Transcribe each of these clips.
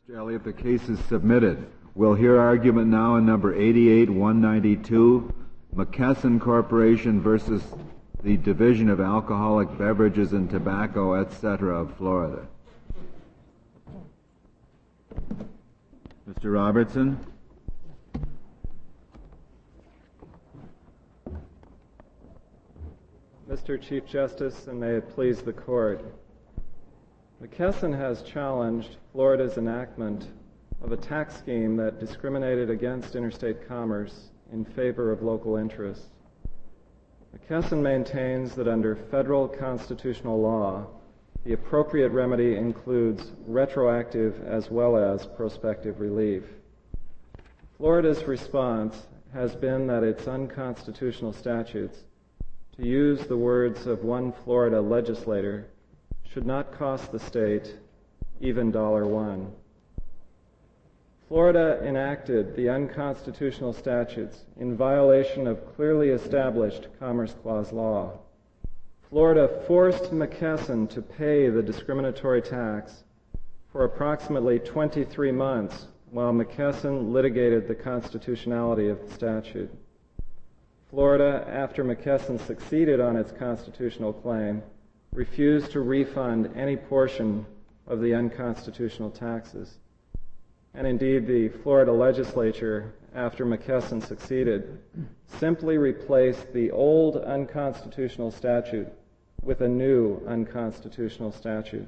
Mr. Elliott, the case is submitted. We'll hear argument now in number 88-192, McKesson Corporation versus the Division of Alcoholic Beverages and Tobacco, etc. of Florida. Mr. Robertson. Mr. Chief Justice, and may it please the Court, McKesson has challenged Florida's enactment of a tax scheme that discriminated against interstate commerce in favor of local interests. McKesson maintains that under federal constitutional law, the appropriate remedy includes retroactive as well as prospective relief. Florida's response has been that its unconstitutional statutes, to use the words of one Florida legislator, should not cost the state even $1. Florida enacted the unconstitutional statutes in violation of clearly established Commerce Clause law. Florida forced McKesson to pay the discriminatory tax for approximately 23 months while McKesson litigated the constitutionality of the statute. Florida, after McKesson succeeded on its constitutional claim, refused to refund any portion of the unconstitutional taxes. And indeed, the Florida legislature, after McKesson succeeded, simply replaced the old unconstitutional statute with a new unconstitutional statute.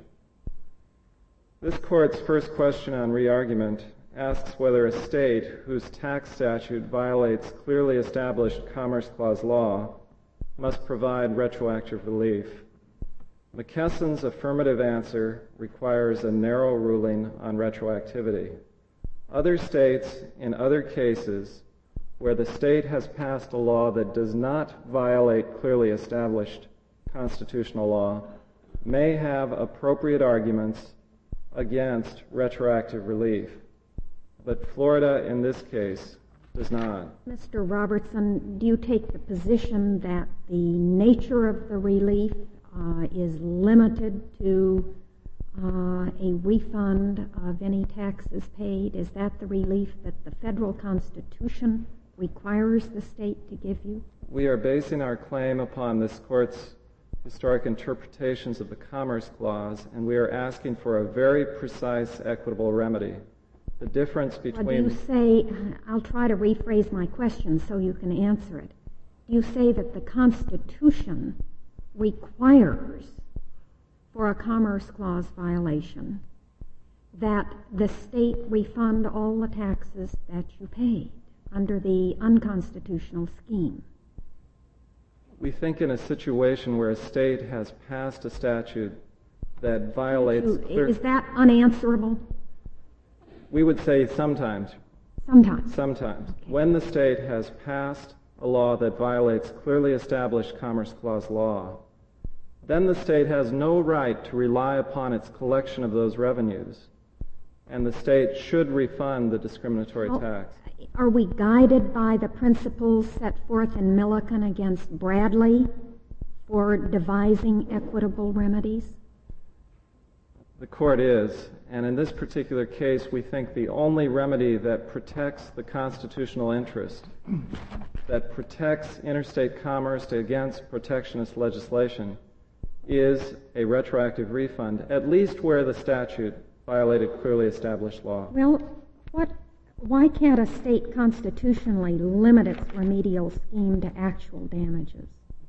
This Court's first question on re-argument asks whether a state whose tax statute violates clearly established Commerce Clause law must provide retroactive relief. McKesson's affirmative answer requires a narrow ruling on retroactivity. Other states, in other cases, where the state has passed a law that does not violate clearly established constitutional law, may have appropriate arguments against retroactive relief. But Florida, in this case, does not. Mr. Robertson, do you take the position that the nature of the relief is limited to a refund of any taxes paid? Is that the relief that the federal Constitution requires the state to give you? We are basing our claim upon this Court's historic interpretations of the Commerce Clause, and we are asking for a very precise, equitable remedy. The difference between... Do you say, I'll try to rephrase my question so you can answer it. Do you say that the Constitution requires, for a Commerce Clause violation, that the state refund all the taxes that you paid under the unconstitutional scheme? We think in a situation where a state has passed a statute that violates... Is that unanswerable? We would say sometimes. Sometimes. Sometimes. Okay. When the state has passed a law that violates clearly established Commerce Clause law, then the state has no right to rely upon its collection of those revenues, and the state should refund the discriminatory tax. Are we guided by the principles set forth in Milliken against Bradley for devising equitable remedies? The Court is, and in this particular case, we think the only remedy that protects the constitutional interest, that protects interstate commerce against protectionist legislation, is a retroactive refund, at least where the statute violated clearly established law. Well, why can't a state constitutionally limit its remedial scheme to actual damages?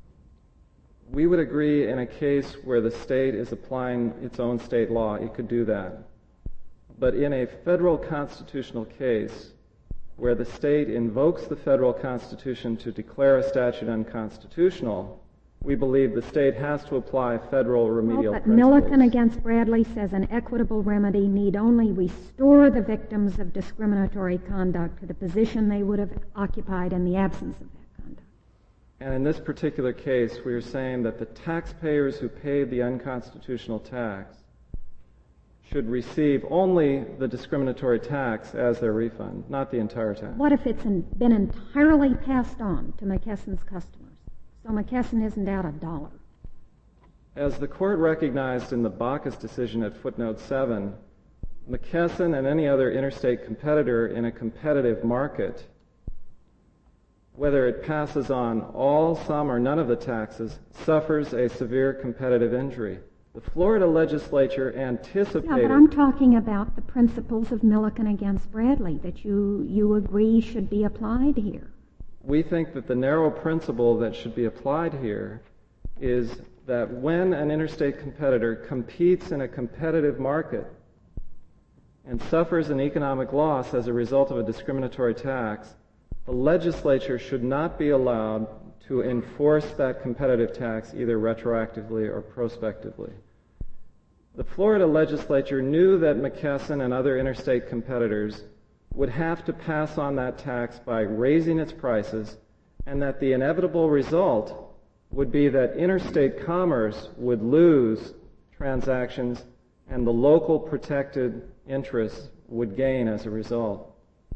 We would agree in a case where the state is applying its own state law, it could do that. But in a federal constitutional case where the state invokes the federal Constitution to declare a statute unconstitutional, we believe the state has to apply federal remedial principles. But Milliken against Bradley says an equitable remedy need only restore the victims of discriminatory conduct to the position they would have occupied in the absence of that conduct. And in this particular case, we are saying that the taxpayers who paid the unconstitutional tax should receive only the discriminatory tax as their refund, not the entire tax. What if it's been entirely passed on to McKesson's customers? So McKesson isn't out $1. As the Court recognized in the Bacchus decision at footnote 7, McKesson and any other interstate competitor in a competitive market, whether it passes on all, some, or none of the taxes, suffers a severe competitive injury. The Florida legislature anticipated... Yeah, but I'm talking about the principles of Milliken against Bradley that you agree should be applied here. We think that the narrow principle that should be applied here is that when an interstate competitor competes in a competitive market and suffers an economic loss as a result of a discriminatory tax, the legislature should not be allowed to enforce that competitive tax either retroactively or prospectively. The Florida legislature knew that McKesson and other interstate competitors would have to pass on that tax by raising its prices, and that the inevitable result would be that interstate commerce would lose transactions and the local protected interests would gain as a result.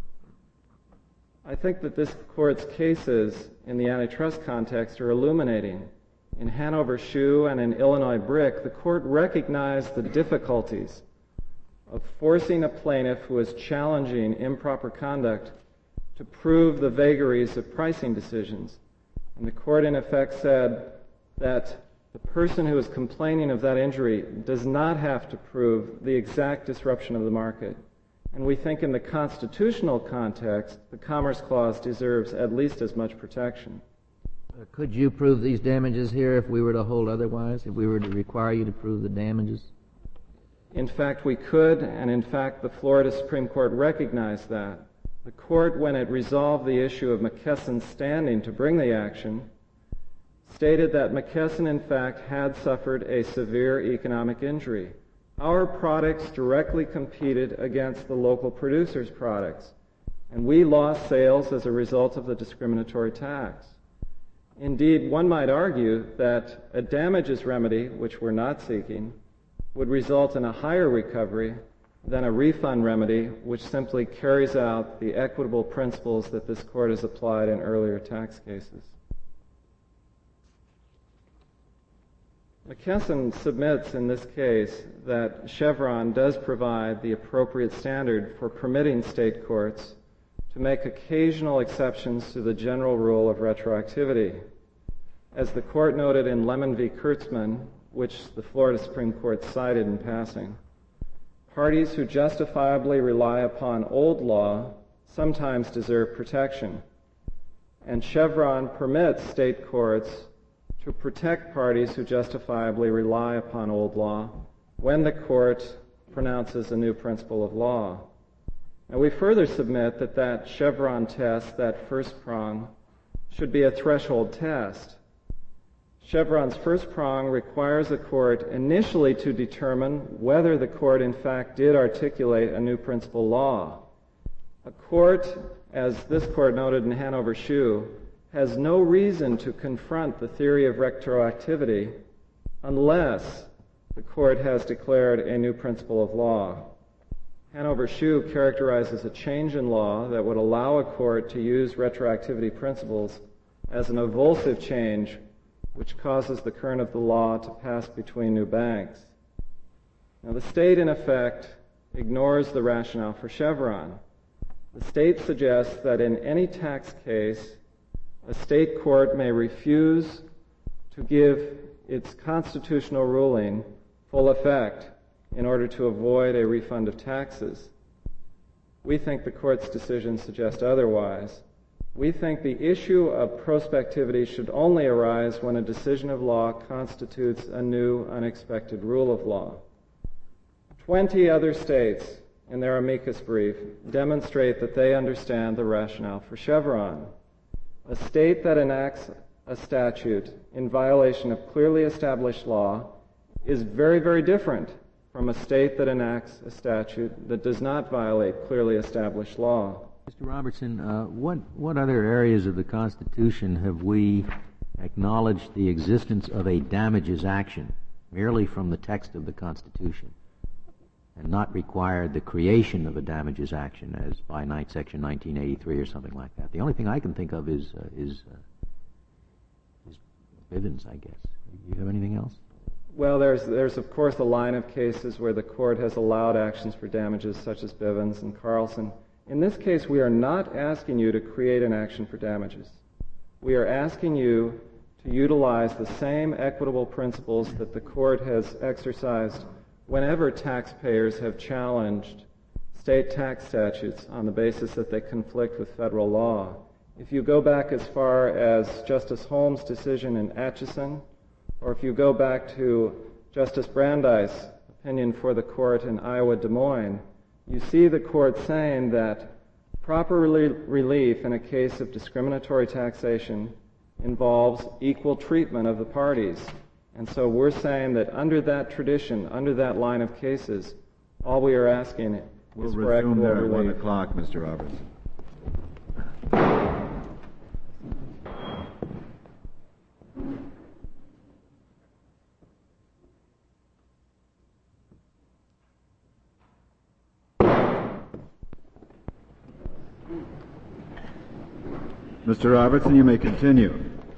I think that this Court's cases in the antitrust context are illuminating. In Hanover Shoe and in Illinois Brick, the Court recognized the difficulties of forcing a plaintiff who is challenging improper conduct to prove the vagaries of pricing decisions. And the Court, in effect, said that the person who is complaining of that injury does not have to prove the exact disruption of the market. And we think in the constitutional context, the Commerce Clause deserves at least as much protection. Could you prove these damages here if we were to hold otherwise, if we were to require you to prove the damages? In fact, we could, and in fact, the Florida Supreme Court recognized that. The Court, when it resolved the issue of McKesson's standing to bring the action, stated that McKesson, in fact, had suffered a severe economic injury. Our products directly competed against the local producers' products, and we lost sales as a result of the discriminatory tax. Indeed, one might argue that a damages remedy, which we're not seeking, would result in a higher recovery than a refund remedy, which simply carries out the equitable principles that this Court has applied in earlier tax cases. McKesson submits in this case that Chevron does provide the appropriate standard for permitting state courts to make occasional exceptions to the general rule of retroactivity. As the Court noted in Lemon v. Kurtzman, which the Florida Supreme Court cited in passing, parties who justifiably rely upon old law sometimes deserve protection, and Chevron permits state courts to protect parties who justifiably rely upon old law when the court pronounces a new principle of law. And we further submit that that Chevron test, that first prong, should be a threshold test. Chevron's first prong requires a court initially to determine whether the court in fact did articulate a new principle law. A court, as this Court noted in Hanover Shoe, has no reason to confront the theory of retroactivity unless the court has declared a new principle of law. Hanover Shoe characterizes a change in law that would allow a court to use retroactivity principles as an evulsive change which causes the current of the law to pass between new banks. Now, the state, in effect, ignores the rationale for Chevron. The state suggests that in any tax case, a state court may refuse to give its constitutional ruling full effect in order to avoid a refund of taxes. We think the Court's decision suggests otherwise. We think the issue of prospectivity should only arise when a decision of law constitutes a new, unexpected rule of law. 20 other states, in their amicus brief, demonstrate that they understand the rationale for Chevron. A state that enacts a statute in violation of clearly established law is very, very different from a state that enacts a statute that does not violate clearly established law. Mr. Robertson, what other areas of the Constitution have we acknowledged the existence of a damages action merely from the text of the Constitution and not required the creation of a damages action as by Section 1983 or something like that? The only thing I can think of is Bivens, I guess. Do you have anything else? Well, there's of course a line of cases where the court has allowed actions for damages, such as Bivens and Carlson. In this case, we are not asking you to create an action for damages. We are asking you to utilize the same equitable principles that the court has exercised whenever taxpayers have challenged state tax statutes on the basis that they conflict with federal law. If you go back as far as Justice Holmes' decision in Atchison, or if you go back to Justice Brandeis' opinion for the court in Iowa Des Moines, you see the court saying that proper relief in a case of discriminatory taxation involves equal treatment of the parties. And so we're saying that under that tradition, under that line of cases, all we are asking is for equitable relief. We'll resume there at 1 o'clock, Mr. Robertson. Mr. Robertson, you may continue.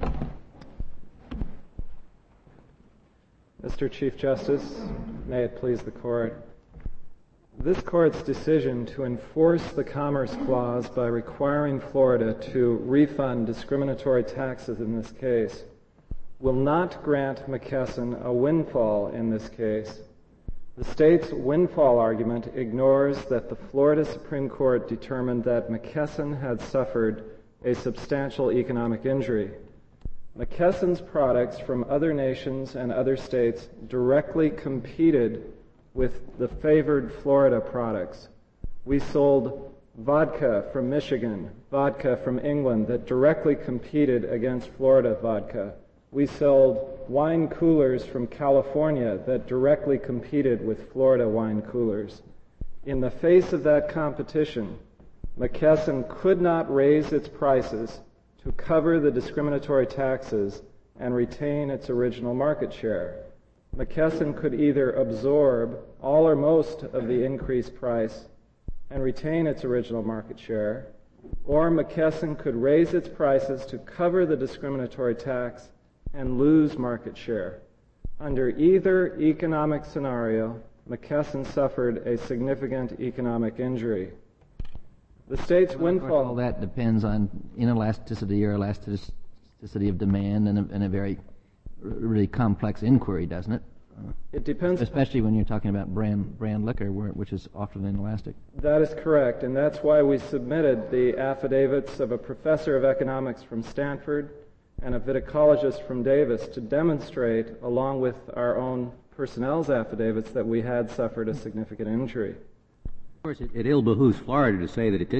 Mr. Chief Justice, may it please the court. This court's decision to enforce the Commerce Clause by requiring Florida to refund discriminatory taxes in this case will not grant McKesson a windfall in this case. The state's windfall argument ignores that the Florida Supreme Court determined that McKesson had suffered a substantial economic injury. McKesson's products from other nations and other states directly competed with the favored Florida products. We sold vodka from Michigan, vodka from England that directly competed against Florida vodka. We sold wine coolers from California that directly competed with Florida wine coolers. In the face of that competition, McKesson could not raise its prices to cover the discriminatory taxes and retain its original market share. McKesson could either absorb all or most of the increased price and retain its original market share, or McKesson could raise its prices to cover the discriminatory tax and lose market share. Under either economic scenario, McKesson suffered a significant economic injury. The state's windfall... All that depends on inelasticity or elasticity of demand and a very really complex inquiry, doesn't it? It depends. Especially when you're talking about brand liquor, which is often inelastic. That is correct, and that's why we submitted the affidavits of a professor of economics from Stanford and a viticologist from Davis to demonstrate, along with our own personnel's affidavits, that we had suffered a significant injury. Of course, it ill behooves Florida to say that it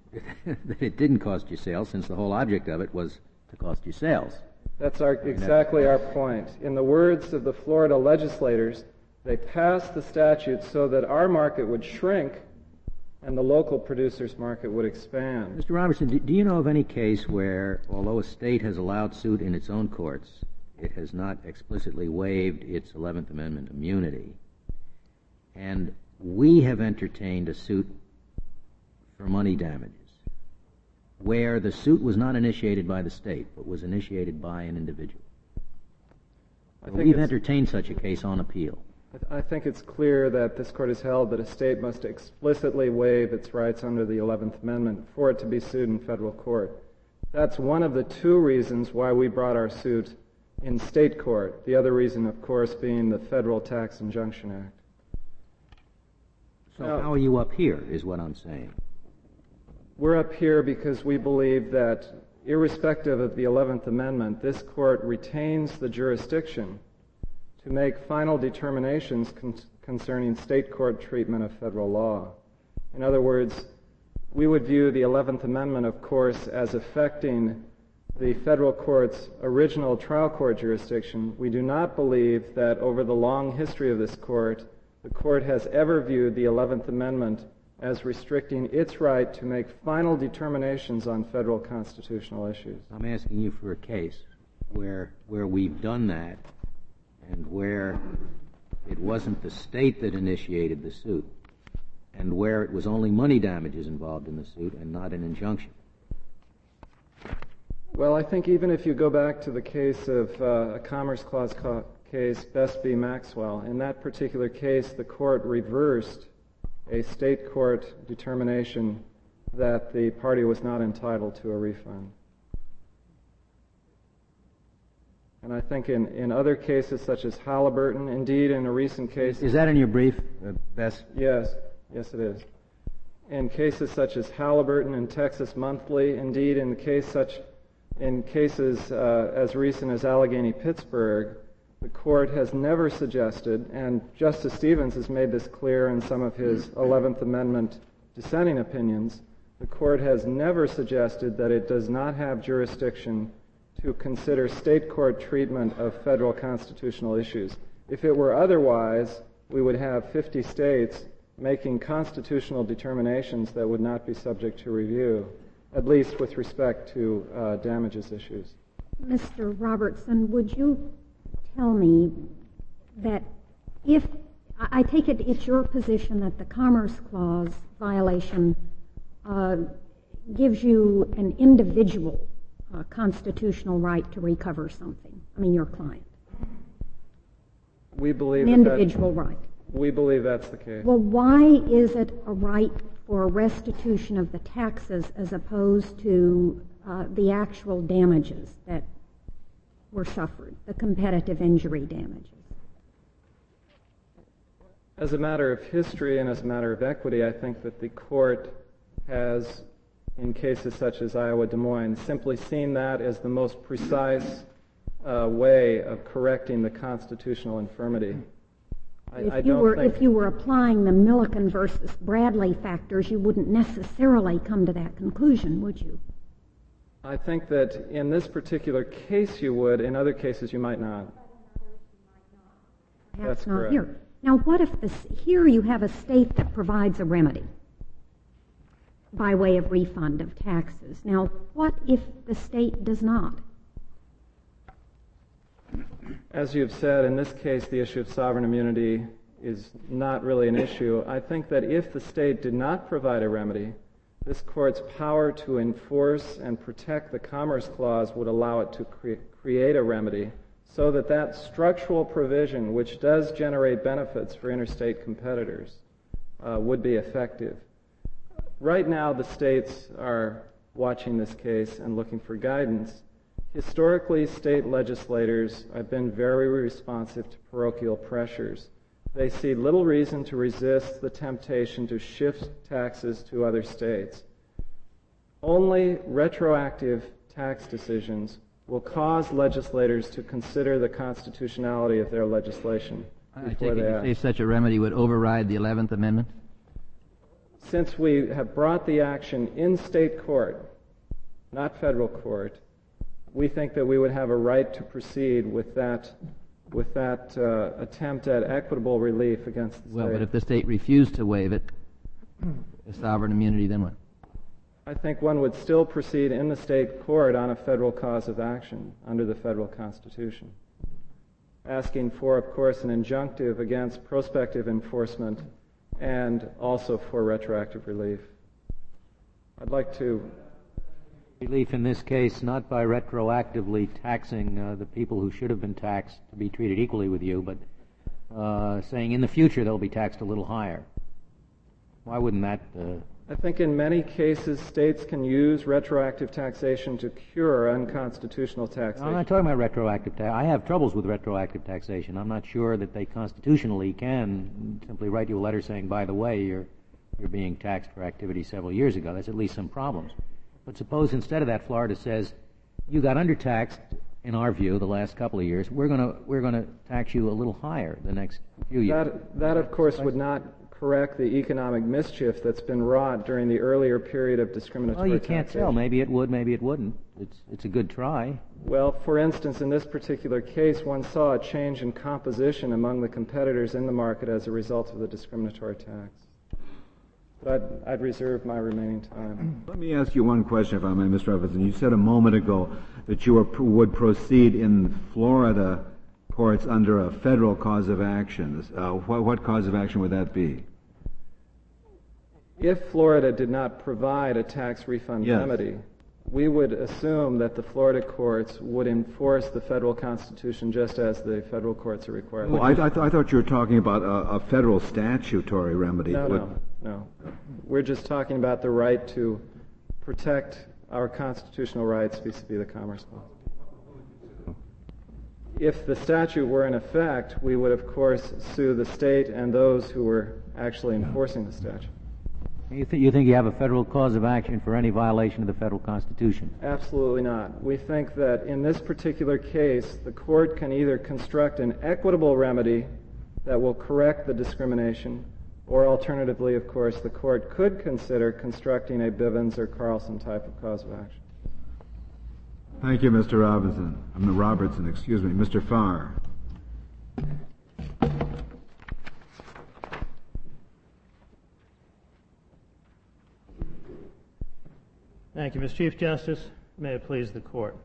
didn't cost you sales, since the whole object of it was to cost you sales. That's exactly our point. In the words of the Florida legislators, they passed the statute so that our market would shrink and the local producers' market would expand. Mr. Robertson, do you know of any case where, although a state has allowed suit in its own courts, it has not explicitly waived its 11th Amendment immunity, and we have entertained a suit for money damages, where the suit was not initiated by the state, but was initiated by an individual? We've entertained such a case on appeal. I think it's clear that this court has held that a state must explicitly waive its rights under the 11th Amendment for it to be sued in federal court. That's one of the two reasons why we brought our suit in state court. The other reason, of course, being the Federal Tax Injunction Act. So how are you up here, is what I'm saying. We're up here because we believe that, irrespective of the 11th Amendment, this court retains the jurisdiction to make final determinations concerning state court treatment of federal law. In other words, we would view the 11th Amendment, of course, as affecting the federal court's original trial court jurisdiction. We do not believe that over the long history of this court, the court has ever viewed the 11th Amendment as restricting its right to make final determinations on federal constitutional issues. I'm asking you for a case where we've done that and where it wasn't the state that initiated the suit and where it was only money damages involved in the suit and not an injunction. Well, I think even if you go back to the case of a Commerce Clause case Best v. Maxwell. In that particular case, the court reversed a state court determination that the party was not entitled to a refund. And I think in other cases, such as Halliburton, indeed in a recent case... Is that in your brief, Best? Yes, it is. In cases such as Halliburton and Texas Monthly, indeed in cases as recent as Allegheny-Pittsburgh, the court has never suggested, and Justice Stevens has made this clear in some of his 11th Amendment dissenting opinions, the court has never suggested that it does not have jurisdiction to consider state court treatment of federal constitutional issues. If it were otherwise, we would have 50 states making constitutional determinations that would not be subject to review, at least with respect to damages issues. Mr. Robertson, would you tell me that if, I take it it's your position that the Commerce Clause violation gives you an individual constitutional right to recover something? I mean, your client. We believe an individual right. We believe that's the case. Well, why is it a right for restitution of the taxes as opposed to the actual damages that were suffered, the competitive injury damages? As a matter of history and as a matter of equity, I think that the court has, in cases such as Iowa Des Moines, simply seen that as the most precise way of correcting the constitutional infirmity. If you were applying the Milliken versus Bradley factors, you wouldn't necessarily come to that conclusion, would you? I think that in this particular case you would. In other cases you might not. Perhaps That's not correct. here. Now, what if here you have a state that provides a remedy by way of refund of taxes? Now, what if the state does not? As you've said, in this case, the issue of sovereign immunity is not really an issue. I think that if the state did not provide a remedy, this court's power to enforce and protect the Commerce Clause would allow it to create a remedy so that that structural provision, which does generate benefits for interstate competitors, would be effective. Right now, the states are watching this case and looking for guidance. Historically, state legislators have been very responsive to parochial pressures. They see little reason to resist the temptation to shift taxes to other states. Only retroactive tax decisions will cause legislators to consider the constitutionality of their legislation. I take it you say such a remedy would override the 11th Amendment? Since we have brought the action in state court, not federal court, we think that we would have a right to proceed with that attempt at equitable relief against the state. Well, but if the state refused to waive it, the sovereign immunity, then what? I think one would still proceed in the state court on a federal cause of action under the federal Constitution, asking for, of course, an injunctive against prospective enforcement and also for retroactive relief. I'd like to... Relief in this case not by retroactively taxing the people who should have been taxed to be treated equally with you, but saying in the future they'll be taxed a little higher. Why wouldn't that... I think in many cases states can use retroactive taxation to cure unconstitutional taxation. I'm not talking about retroactive tax. I have troubles with retroactive taxation. I'm not sure that they constitutionally can simply write you a letter saying, by the way, you're being taxed for activity several years ago. That's at least some problems. But suppose instead of that, Florida says, you got undertaxed, in our view, the last couple of years. We're going to tax you a little higher the next few years. That of course, would not correct the economic mischief that's been wrought during the earlier period of discriminatory Well, you taxation. can't tell. Maybe it would, maybe it wouldn't. It's a good try. Well, for instance, in this particular case, one saw a change in composition among the competitors in the market as a result of the discriminatory tax. But I'd reserve my remaining time. Let me ask you one question, if I may, Mr. Robinson. You said a moment ago that you would proceed in Florida courts under a federal cause of action. What cause of action would that be? If Florida did not provide a tax refund remedy, we would assume that the Florida courts would enforce the federal Constitution just as the federal courts are required. Well, I thought you were talking about a federal statutory remedy. No. We're just talking about the right to protect our constitutional rights vis-a-vis the Commerce Clause. If the statute were in effect, we would, of course, sue the state and those who were actually enforcing the statute. You think you have a federal cause of action for any violation of the federal Constitution? Absolutely not. We think that in this particular case, the court can either construct an equitable remedy that will correct the discrimination, or alternatively, of course, the court could consider constructing a Bivens or Carlson type of cause of action. Thank you, Mr. Robertson, excuse me. Mr. Farr. Thank you, Mr. Chief Justice. May it please the Court.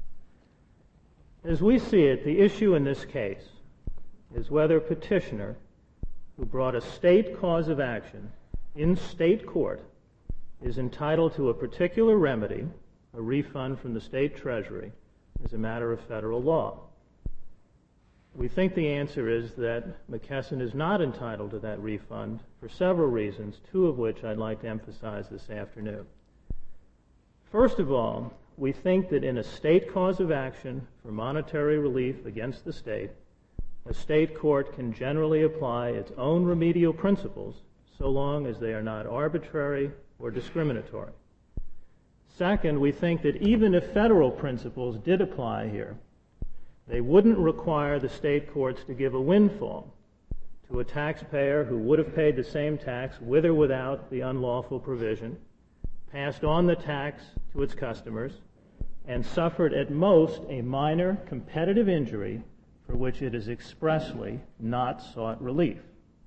As we see it, the issue in this case is whether a petitioner who brought a state cause of action in state court is entitled to a particular remedy, a refund from the state treasury, as a matter of federal law. We think the answer is that McKesson is not entitled to that refund for several reasons, two of which I'd like to emphasize this afternoon. First of all, we think that in a state cause of action for monetary relief against the state, a state court can generally apply its own remedial principles so long as they are not arbitrary or discriminatory. Second, we think that even if federal principles did apply here, they wouldn't require the state courts to give a windfall to a taxpayer who would have paid the same tax with or without the unlawful provision, passed on the tax to its customers, and suffered at most a minor competitive injury for which it is expressly not sought relief.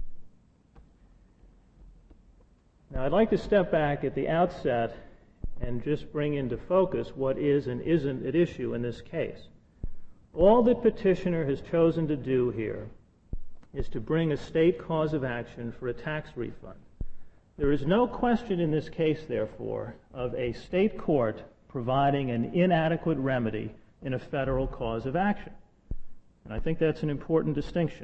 Now, I'd like to step back at the outset and just bring into focus what is and isn't at issue in this case. All that petitioner has chosen to do here is to bring a state cause of action for a tax refund. There is no question in this case, therefore, of a state court providing an inadequate remedy in a federal cause of action. And I think that's an important distinction.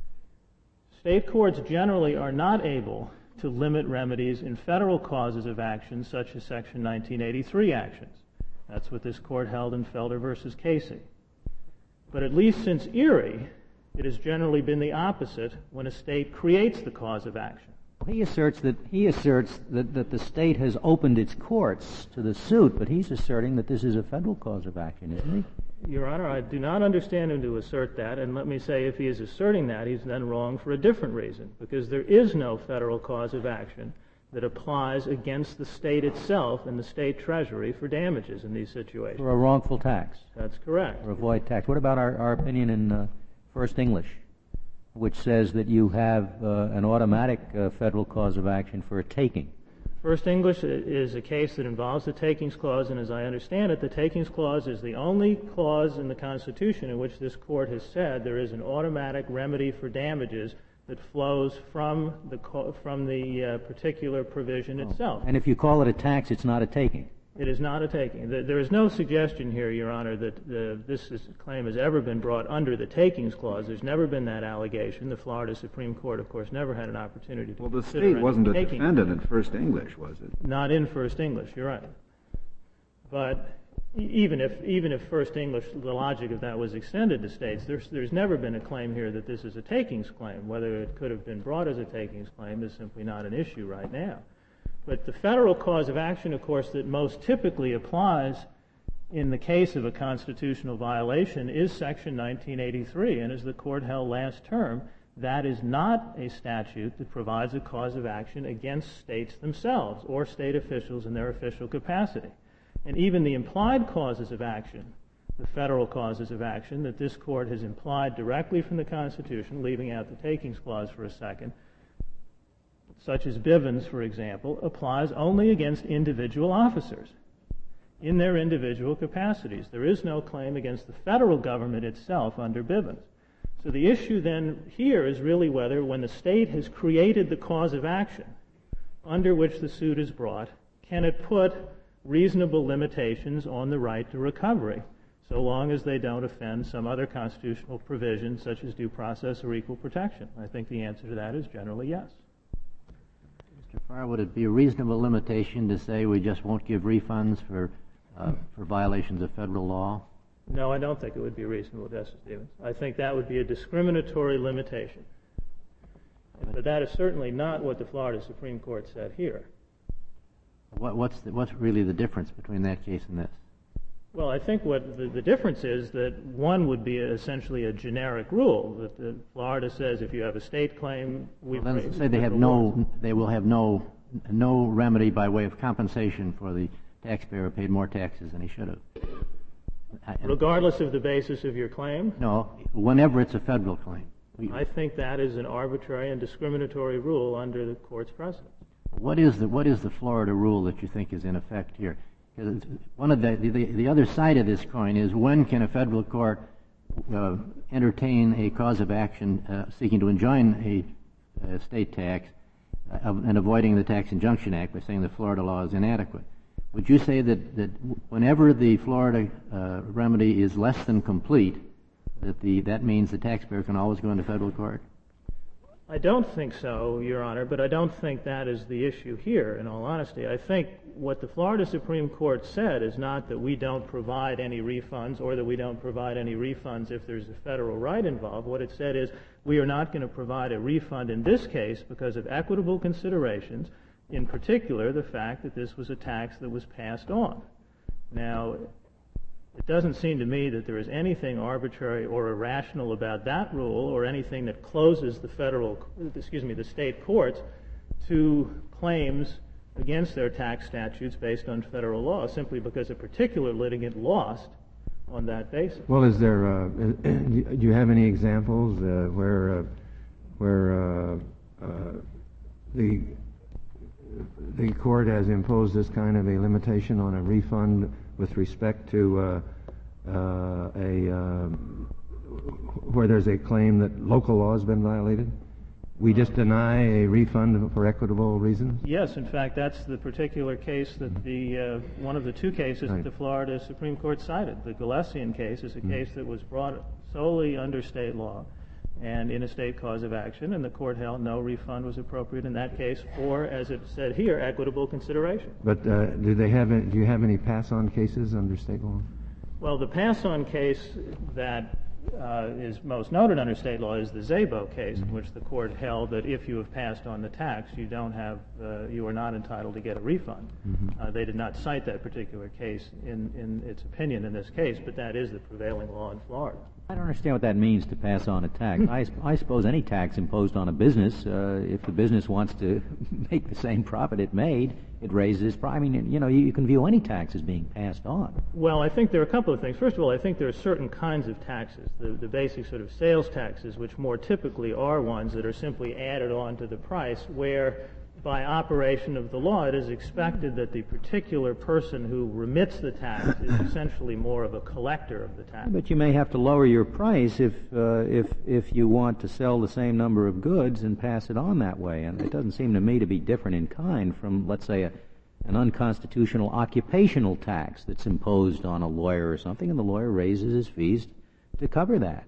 State courts generally are not able to limit remedies in federal causes of action such as Section 1983 actions. That's what this court held in Felder versus Casey. But at least since Erie, it has generally been the opposite when a state creates the cause of action. He asserts that the state has opened its courts to the suit, but he's asserting that this is a federal cause of action, isn't he? Your Honor, I do not understand him to assert that, and let me say if he is asserting that, he's then wrong for a different reason, because there is no federal cause of action that applies against the state itself and the state treasury for damages in these situations. For a wrongful tax. That's correct. Or a void tax. What about our opinion in First English, which says that you have an automatic federal cause of action for a taking? First English is a case that involves the Takings Clause, and as I understand it, the Takings Clause is the only clause in the Constitution in which this court has said there is an automatic remedy for damages that flows from the particular provision itself. And if you call it a tax, it's not a taking? It is not a taking. There is no suggestion here, Your Honor, that this claim has ever been brought under the Takings Clause. There's never been that allegation. The Florida Supreme Court, of course, never had an opportunity to consider the state wasn't a defendant in First English, was it? Not in First English, you're right. But even if First English, the logic of that was extended to states, there's never been a claim here that this is a takings claim. Whether it could have been brought as a takings claim is simply not an issue right now. But the federal cause of action, of course, that most typically applies in the case of a constitutional violation is Section 1983. And as the court held last term, that is not a statute that provides a cause of action against states themselves or state officials in their official capacity. And even the implied causes of action, the federal causes of action that this court has implied directly from the Constitution, leaving out the Takings Clause for a second, such as Bivens, for example, applies only against individual officers in their individual capacities. There is no claim against the federal government itself under Bivens. So the issue then here is really whether, when the state has created the cause of action under which the suit is brought, can it put reasonable limitations on the right to recovery, so long as they don't offend some other constitutional provision, such as due process or equal protection. I think the answer to that is generally yes. Mr. Farr, would it be a reasonable limitation to say we just won't give refunds for violations of federal law? No, I don't think it would be reasonable, Justice Stevens. I think that would be a discriminatory limitation. But that is certainly not what the Florida Supreme Court said here. What's really the difference between that case and this? Well, I think what the difference is that one would be essentially a generic rule, that Florida says if you have a state claim, we say they will have no remedy by way of compensation for the taxpayer who paid more taxes than he should have. Regardless of the basis of your claim? No, whenever it's a federal claim. I think that is an arbitrary and discriminatory rule under the court's precedent. What is the Florida rule that you think is in effect here? One of the other side of this coin is, when can a federal court entertain a cause of action seeking to enjoin a state tax and avoiding the Tax Injunction Act by saying the Florida law is inadequate? Would you say that whenever the Florida remedy is less than complete, that means the taxpayer can always go into federal court? I don't think so, Your Honor, but I don't think that is the issue here, in all honesty. I think what the Florida Supreme Court said is not that we don't provide any refunds or that we don't provide any refunds if there's a federal right involved. What it said is we are not going to provide a refund in this case because of equitable considerations, in particular the fact that this was a tax that was passed on. Now, it doesn't seem to me that there is anything arbitrary or irrational about that rule or anything that closes the state courts to claims against their tax statutes based on federal law, simply because a particular litigant lost on that basis. Well, do you have any examples where the court has imposed this kind of a limitation on a refund with respect to where there's a claim that local law has been violated? We just deny a refund for equitable reasons? Yes, in fact, that's the particular case that one of the two cases that the Florida Supreme Court cited. The Galessian case is a case that was brought solely under state law and in a state cause of action, and the court held no refund was appropriate in that case for, as it said here, equitable consideration. But do you have any pass-on cases under state law? Well, the pass-on case that is most noted under state law is the Szabo case, in which the court held that if you have passed on the tax, you are not entitled to get a refund. They did not cite that particular case in its opinion in this case, but that is the prevailing law in Florida. I don't understand what that means, to pass on a tax. I suppose any tax imposed on a business, if the business wants to make the same profit it made, it raises profit. I mean, you can view any tax as being passed on. Well, I think there are a couple of things. First of all, I think there are certain kinds of taxes, the basic sort of sales taxes, which more typically are ones that are simply added on to the price, where by operation of the law, it is expected that the particular person who remits the tax is essentially more of a collector of the tax. But you may have to lower your price if you want to sell the same number of goods and pass it on that way. And it doesn't seem to me to be different in kind from, let's say, an unconstitutional occupational tax that's imposed on a lawyer or something, and the lawyer raises his fees to cover that.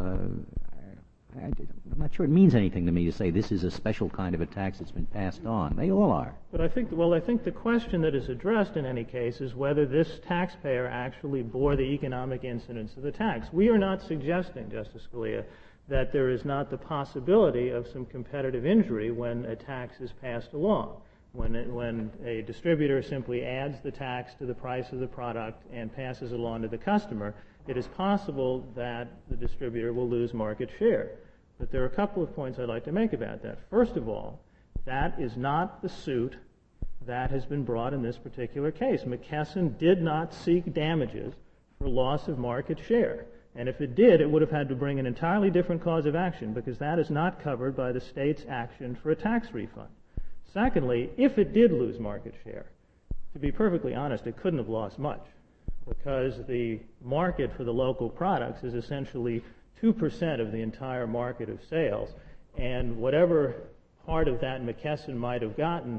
I'm not sure it means anything to me to say this is a special kind of a tax that's been passed on. They all are. But I think the question that is addressed in any case is whether this taxpayer actually bore the economic incidence of the tax. We are not suggesting, Justice Scalia, that there is not the possibility of some competitive injury when a tax is passed along. When a distributor simply adds the tax to the price of the product and passes it along to the customer, it is possible that the distributor will lose market share. But there are a couple of points I'd like to make about that. First of all, that is not the suit that has been brought in this particular case. McKesson did not seek damages for loss of market share. And if it did, it would have had to bring an entirely different cause of action, because that is not covered by the state's action for a tax refund. Secondly, if it did lose market share, to be perfectly honest, it couldn't have lost much, because the market for the local products is essentially 2% of the entire market of sales, and whatever part of that McKesson might have gotten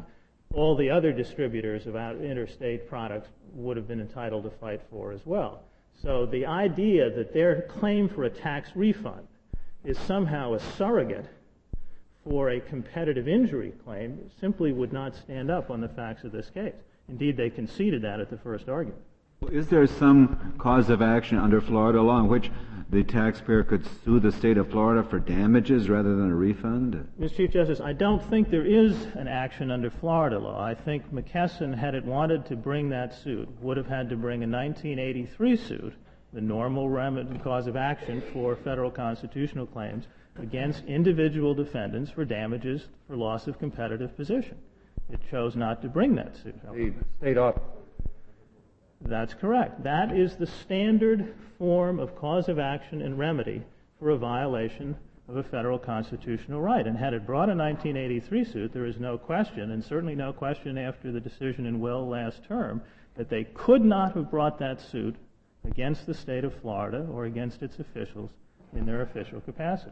all the other distributors of interstate products would have been entitled to fight for as well. So the idea that their claim for a tax refund is somehow a surrogate for a competitive injury claim simply would not stand up on the facts of this case. Indeed, they conceded that at the first argument. Is there some cause of action under Florida law in which the taxpayer could sue the state of Florida for damages rather than a refund? Mr. Chief Justice, I don't think there is an action under Florida law. I think McKesson, had it wanted to bring that suit, would have had to bring a 1983 suit, the normal cause of action for federal constitutional claims, against individual defendants for damages for loss of competitive position. It chose not to bring that suit. The state ought. That's correct. That is the standard form of cause of action and remedy for a violation of a federal constitutional right. And had it brought a 1983 suit, there is no question, and certainly no question after the decision in Will last term, that they could not have brought that suit against the state of Florida or against its officials in their official capacity.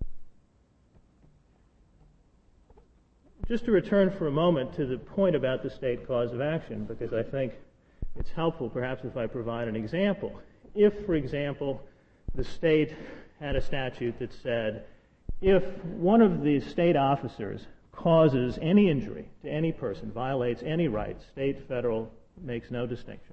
Just to return for a moment to the point about the state cause of action, because I think it's helpful perhaps if I provide an example. If, for example, the state had a statute that said, if one of the state officers causes any injury to any person, violates any right, state, federal, makes no distinction,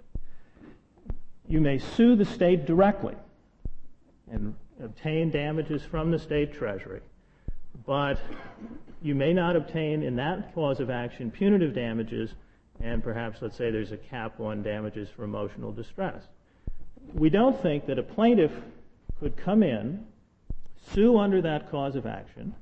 you may sue the state directly and obtain damages from the state treasury, but you may not obtain in that cause of action punitive damages, and perhaps, let's say, there's a cap on damages for emotional distress. We don't think that a plaintiff could come in, sue under that cause of action,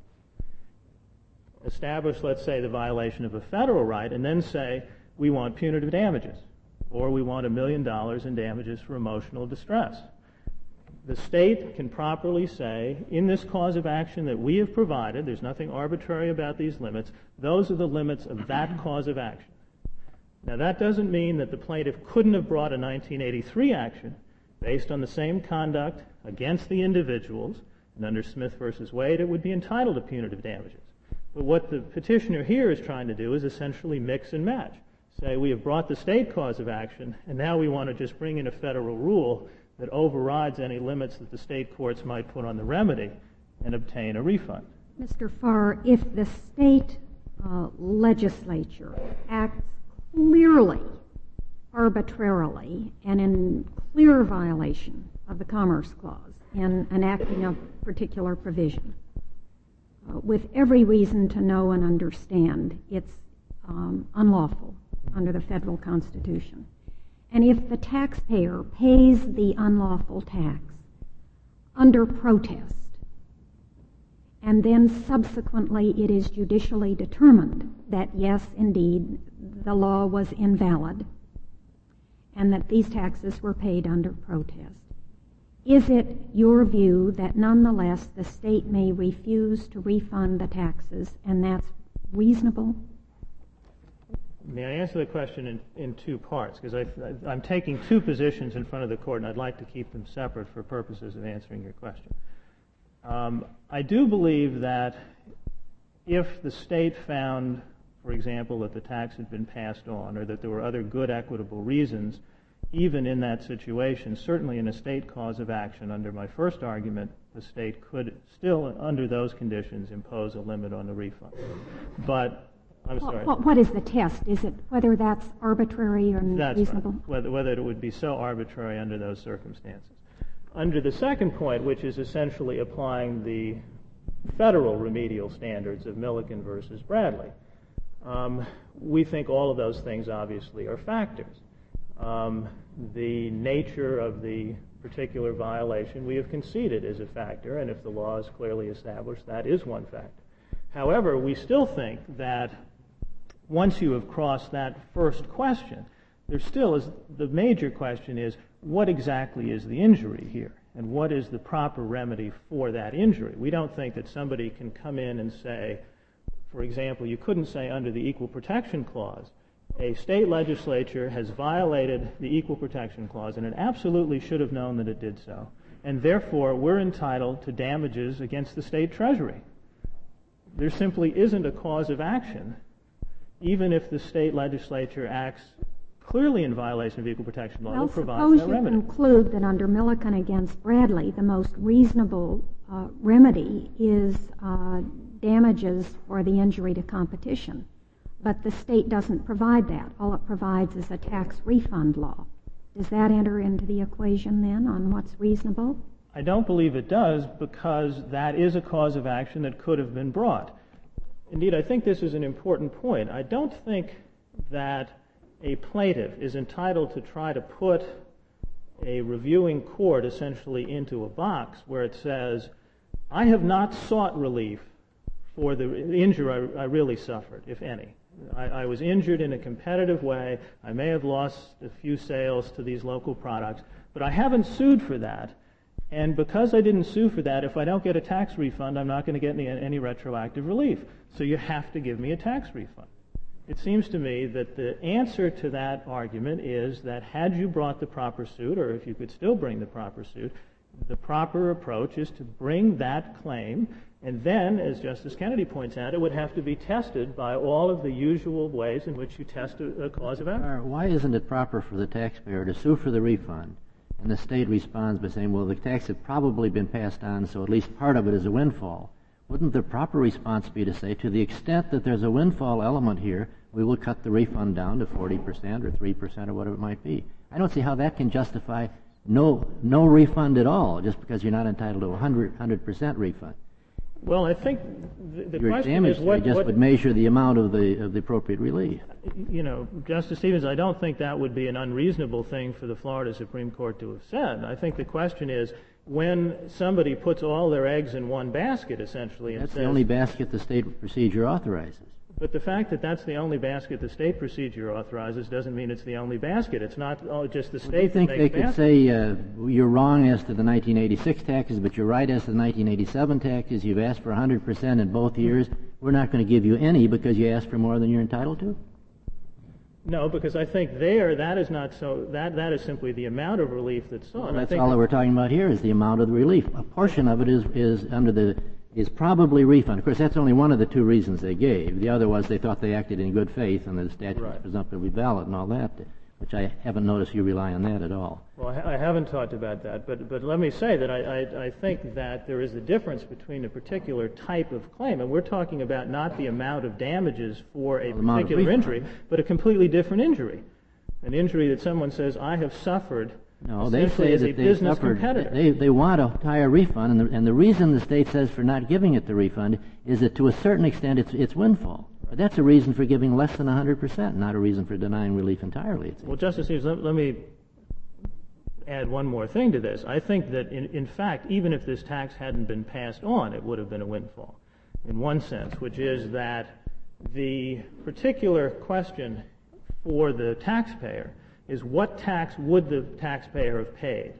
establish, let's say, the violation of a federal right, and then say, we want punitive damages, or we want $1 million in damages for emotional distress. The state can properly say, in this cause of action that we have provided, there's nothing arbitrary about these limits, those are the limits of that cause of action. Now, that doesn't mean that the plaintiff couldn't have brought a 1983 action based on the same conduct against the individuals, and under Smith v. Wade, it would be entitled to punitive damages. But what the petitioner here is trying to do is essentially mix and match. Say, we have brought the state cause of action, and now we want to just bring in a federal rule that overrides any limits that the state courts might put on the remedy and obtain a refund. Mr. Farr, if the state legislature acts clearly, arbitrarily, and in clear violation of the Commerce Clause in enacting a particular provision, with every reason to know and understand it's unlawful under the federal Constitution, and if the taxpayer pays the unlawful tax under protest, and then subsequently it is judicially determined that, yes, indeed, the law was invalid, and that these taxes were paid under protest, is it your view that nonetheless the state may refuse to refund the taxes, and that's reasonable? May I answer the question in two parts? Because I'm taking two positions in front of the court, and I'd like to keep them separate for purposes of answering your question. I do believe that if the state found, for example, that the tax had been passed on, or that there were other good equitable reasons, even in that situation, certainly in a state cause of action, under my first argument, the state could still, under those conditions, impose a limit on the refund. But I'm sorry. What is the test? Is it whether that's arbitrary or reasonable? Right. Whether it would be so arbitrary under those circumstances. Under the second point, which is essentially applying the federal remedial standards of Milliken versus Bradley, we think all of those things obviously are factors. The nature of the particular violation we have conceded is a factor, and if the law is clearly established, that is one factor. However, we still think that once you have crossed that first question, there still is, the major question is, what exactly is the injury here? And what is the proper remedy for that injury? We don't think that somebody can come in and say, for example, you couldn't say under the Equal Protection Clause, a state legislature has violated the Equal Protection Clause, and it absolutely should have known that it did so, and therefore we're entitled to damages against the state treasury. There simply isn't a cause of action even if the state legislature acts clearly in violation of equal protection law, Well, that provides suppose that you remedy. conclude that under Milliken against Bradley, the most reasonable remedy is damages for the injury to competition. But the state doesn't provide that. All it provides is a tax refund law. Does that enter into the equation then on what's reasonable? I don't believe it does, because that is a cause of action that could have been brought. Indeed, I think this is an important point. I don't think that a plaintiff is entitled to try to put a reviewing court essentially into a box where it says, I have not sought relief for the injury I really suffered, if any. I was injured in a competitive way. I may have lost a few sales to these local products, but I haven't sued for that. And because I didn't sue for that, if I don't get a tax refund, I'm not going to get any retroactive relief. So you have to give me a tax refund. It seems to me that the answer to that argument is that had you brought the proper suit, or if you could still bring the proper suit, the proper approach is to bring that claim, and then, as Justice Kennedy points out, it would have to be tested by all of the usual ways in which you test a cause of action. Why isn't it proper for the taxpayer to sue for the refund, and the state responds by saying, well, the tax had probably been passed on, so at least part of it is a windfall? Wouldn't the proper response be to say, to the extent that there's a windfall element here, we will cut the refund down to 40% or 3% or whatever it might be? I don't see how that can justify no refund at all, just because you're not entitled to a 100% refund. Well, I think the Your question damage is what would measure the amount of the appropriate relief. You know, Justice Stevens, I don't think that would be an unreasonable thing for the Florida Supreme Court to have said. I think the question is, when somebody puts all their eggs in one basket, essentially, and That's says, the only basket the state procedure authorizes. but the fact that that's the only basket the state procedure authorizes doesn't mean it's the only basket. It's not just the state Do you think that they makes could baskets. say you're wrong as to the 1986 taxes, but you're right as to the 1987 taxes? You've asked for 100% in both years. We're not going to give you any because you asked for more than you're entitled to? No, because I think that is not so. That is simply the amount of relief that's sought. Well, that's all that we're talking about here is the amount of the relief. A portion of it is probably refund. Of course, that's only one of the two reasons they gave. The other was they thought they acted in good faith and the statute was presumptively valid and all that, which I haven't noticed you rely on that at all. Well, I haven't talked about that, but let me say that I think that there is a difference between a particular type of claim, and we're talking about not the amount of damages for a particular injury, but a completely different injury, an injury that someone says, I have suffered. No, they say that they suffered. They want a higher refund, and the reason the state says for not giving it the refund is that to a certain extent it's windfall. But that's a reason for giving less than 100%, not a reason for denying relief entirely. Well, Justice Stevens, let me add one more thing to this. I think that, in fact, even if this tax hadn't been passed on, it would have been a windfall in one sense, which is that the particular question for the taxpayer is what tax would the taxpayer have paid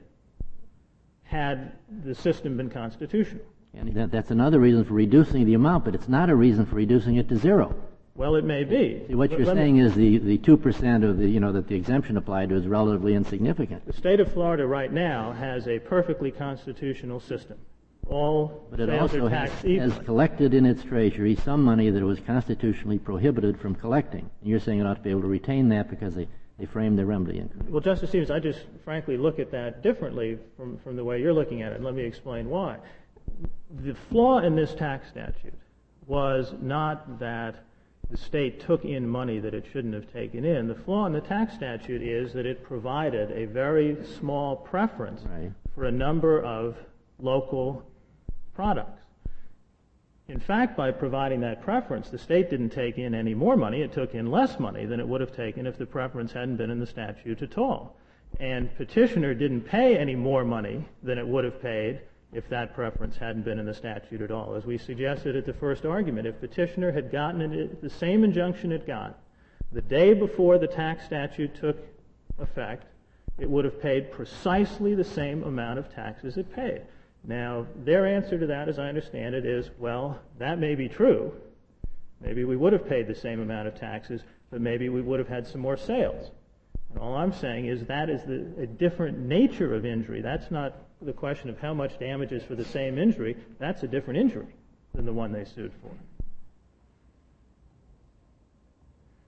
had the system been constitutional? And that's another reason for reducing the amount, but it's not a reason for reducing it to zero. Well, it may be. See, what you're saying is the 2% of that the exemption applied to is relatively insignificant. The state of Florida right now has a perfectly constitutional system. But it also has collected in its treasury some money that it was constitutionally prohibited from collecting. And you're saying it ought to be able to retain that because they framed their remedy. Well, Justice Stevens, I just frankly look at that differently from the way you're looking at it. Let me explain why. The flaw in this tax statute was not that the state took in money that it shouldn't have taken in. The flaw in the tax statute is that it provided a very small preference for a number of local products. In fact, by providing that preference, the state didn't take in any more money. It took in less money than it would have taken if the preference hadn't been in the statute at all. And petitioner didn't pay any more money than it would have paid if that preference hadn't been in the statute at all. As we suggested at the first argument, if petitioner had gotten the same injunction it got the day before the tax statute took effect, it would have paid precisely the same amount of taxes it paid. Now, their answer to that, as I understand it, is, well, that may be true. Maybe we would have paid the same amount of taxes, but maybe we would have had some more sales. And all I'm saying is that is a different nature of injury. That's not the question of how much damage is for the same injury. That's a different injury than the one they sued for.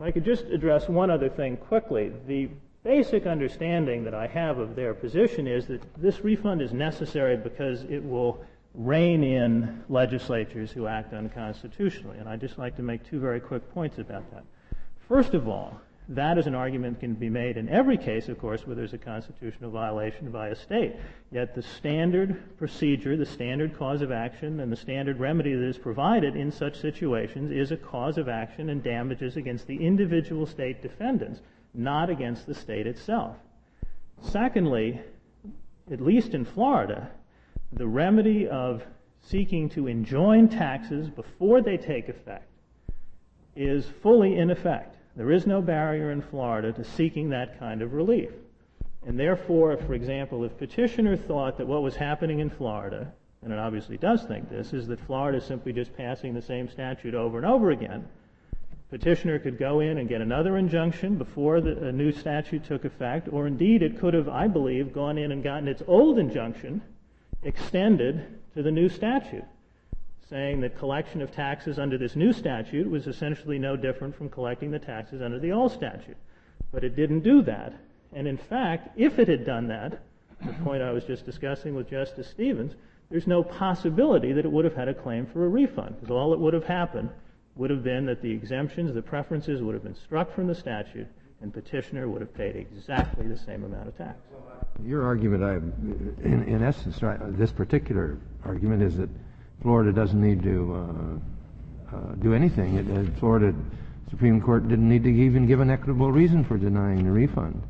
If I could just address one other thing quickly. The basic understanding that I have of their position is that this refund is necessary because it will rein in legislatures who act unconstitutionally. And I'd just like to make two very quick points about that. First of all, that is an argument that can be made in every case, of course, where there's a constitutional violation by a state. Yet the standard procedure, the standard cause of action, and the standard remedy that is provided in such situations is a cause of action and damages against the individual state defendants, not against the state itself. Secondly, at least in Florida, the remedy of seeking to enjoin taxes before they take effect is fully in effect. There is no barrier in Florida to seeking that kind of relief. And therefore, for example, if petitioner thought that what was happening in Florida, and it obviously does think this, is that Florida is simply just passing the same statute over and over again, petitioner could go in and get another injunction before a new statute took effect, or indeed it could have, I believe, gone in and gotten its old injunction extended to the new statute, saying that collection of taxes under this new statute was essentially no different from collecting the taxes under the old statute. But it didn't do that. And in fact, if it had done that, the point I was just discussing with Justice Stevens, there's no possibility that it would have had a claim for a refund, because all that would have happened would have been that the exemptions, the preferences would have been struck from the statute, and petitioner would have paid exactly the same amount of tax. Your argument, in essence, right, this particular argument is that Florida doesn't need to do anything. Florida Supreme Court didn't need to even give an equitable reason for denying the refund.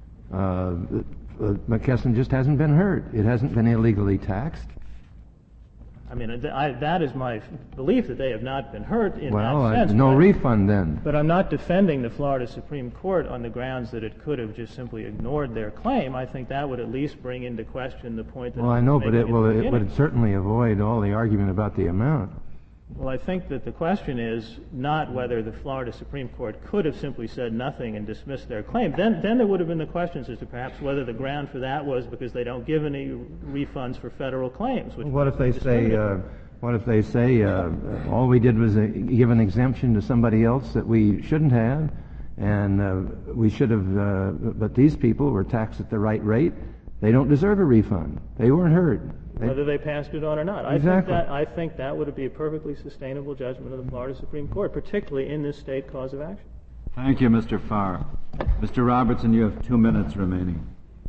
McKesson just hasn't been hurt. It hasn't been illegally taxed. I mean, that is my belief, that they have not been hurt in that sense. No refund then. But I'm not defending the Florida Supreme Court on the grounds that it could have just simply ignored their claim. I think that would at least bring into question the point that... Well, I know, but it would certainly avoid all the argument about the amount. Well, I think that the question is not whether the Florida Supreme Court could have simply said nothing and dismissed their claim. Then there would have been the questions as to perhaps whether the ground for that was because they don't give any refunds for federal claims. What if they say all we did was give an exemption to somebody else that we shouldn't have, and we should have, but these people were taxed at the right rate. They don't deserve a refund. They weren't hurt. Whether they passed it on or not. Exactly. I think that would be a perfectly sustainable judgment of the Florida Supreme Court, particularly in this state cause of action. Thank you, Mr. Farr. Mr. Robertson, you have 2 minutes remaining.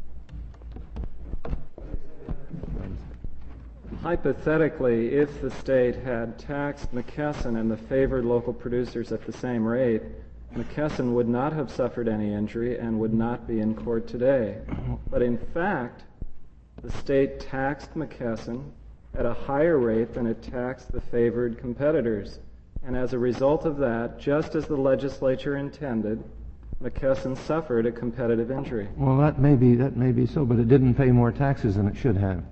Hypothetically, if the state had taxed McKesson and the favored local producers at the same rate, McKesson would not have suffered any injury and would not be in court today. But in fact, the state taxed McKesson at a higher rate than it taxed the favored competitors. And as a result of that, just as the legislature intended, McKesson suffered a competitive injury. Well, that may be so, but it didn't pay more taxes than it should have.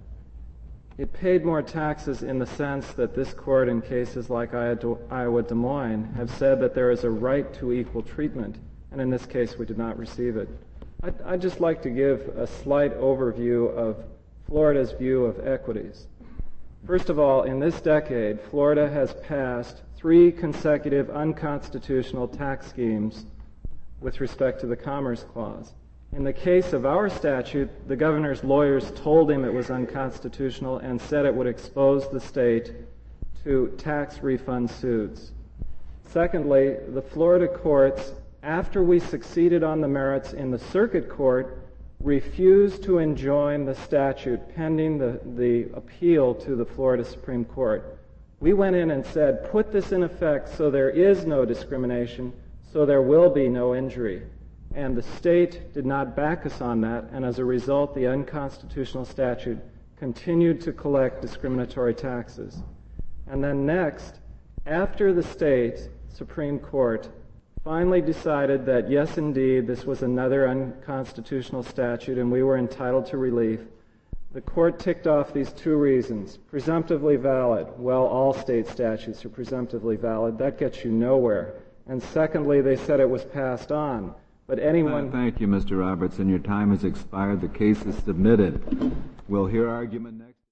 It paid more taxes in the sense that this court, in cases like Iowa Des Moines, have said that there is a right to equal treatment, and in this case we did not receive it. I'd just like to give a slight overview of Florida's view of equities. First of all, in this decade, Florida has passed 3 consecutive unconstitutional tax schemes with respect to the Commerce Clause. In the case of our statute, the governor's lawyers told him it was unconstitutional and said it would expose the state to tax refund suits. Secondly, the Florida courts, after we succeeded on the merits in the circuit court, refused to enjoin the statute pending the appeal to the Florida Supreme Court. We went in and said, put this in effect so there is no discrimination, so there will be no injury. And the state did not back us on that, and as a result, the unconstitutional statute continued to collect discriminatory taxes. And then next, after the state Supreme Court finally decided that, yes, indeed, this was another unconstitutional statute and we were entitled to relief, the court ticked off these 2 reasons. Presumptively valid. Well, all state statutes are presumptively valid. That gets you nowhere. And secondly, they said it was passed on. But anyone... Thank you, Mr. Robertson. Your time has expired. The case is submitted. We'll hear argument next.